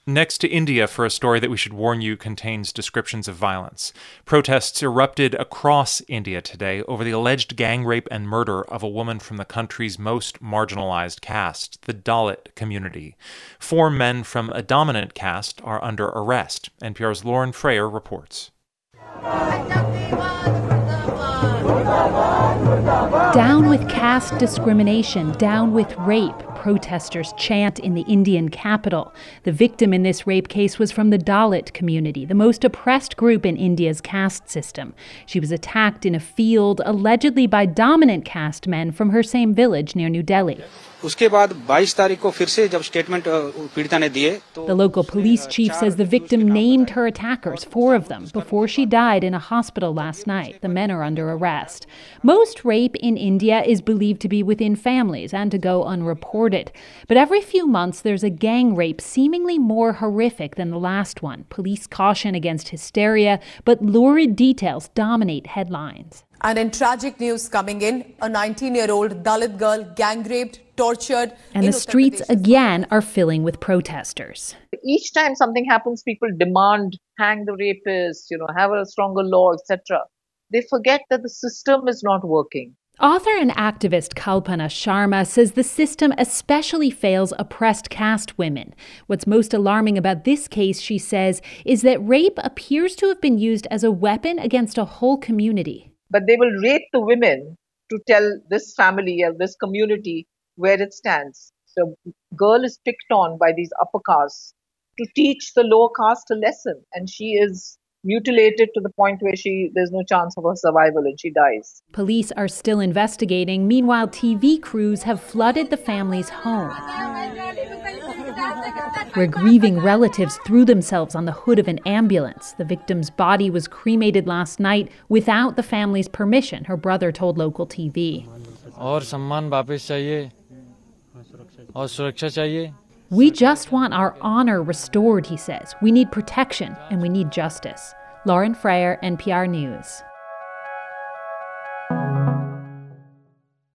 Next to India for a story that we should warn you contains descriptions of violence. Protests erupted across India today over the alleged gang rape and murder of a woman from the country's most marginalized caste, the Dalit community. 4 men from a dominant caste are under arrest. NPR's Lauren Frayer reports. Down with caste discrimination, down with rape, protesters chant in the Indian capital. The victim in this rape case was from the Dalit community, the most oppressed group in India's caste system. She was attacked in a field, allegedly by dominant caste men from her same village near New Delhi. The local police chief says the victim named her attackers, 4 of them, before she died in a hospital last night. The men are under arrest. Most rape in India is believed to be within families and to go unreported. But every few months there's a gang rape seemingly more horrific than the last one. Police caution against hysteria, but lurid details dominate headlines. And in tragic news coming in, a 19-year-old Dalit girl gang raped, tortured. And the streets again are filling with protesters. Each time something happens, people demand hang the rapists, have a stronger law, etc. They forget that the system is not working. Author and activist Kalpana Sharma says the system especially fails oppressed caste women. What's most alarming about this case, she says, is that rape appears to have been used as a weapon against a whole community. But they will rape the women to tell this family or this community where it stands. So girl is picked on by these upper castes to teach the lower caste a lesson. And she is mutilated to the point where there's no chance of her survival and she dies. Police are still investigating. Meanwhile, TV crews have flooded the family's home, where grieving relatives threw themselves on the hood of an ambulance. The victim's body was cremated last night without the family's permission, her brother told local TV. We just want our honor restored, he says. We need protection and we need justice. Lauren Frayer, NPR News.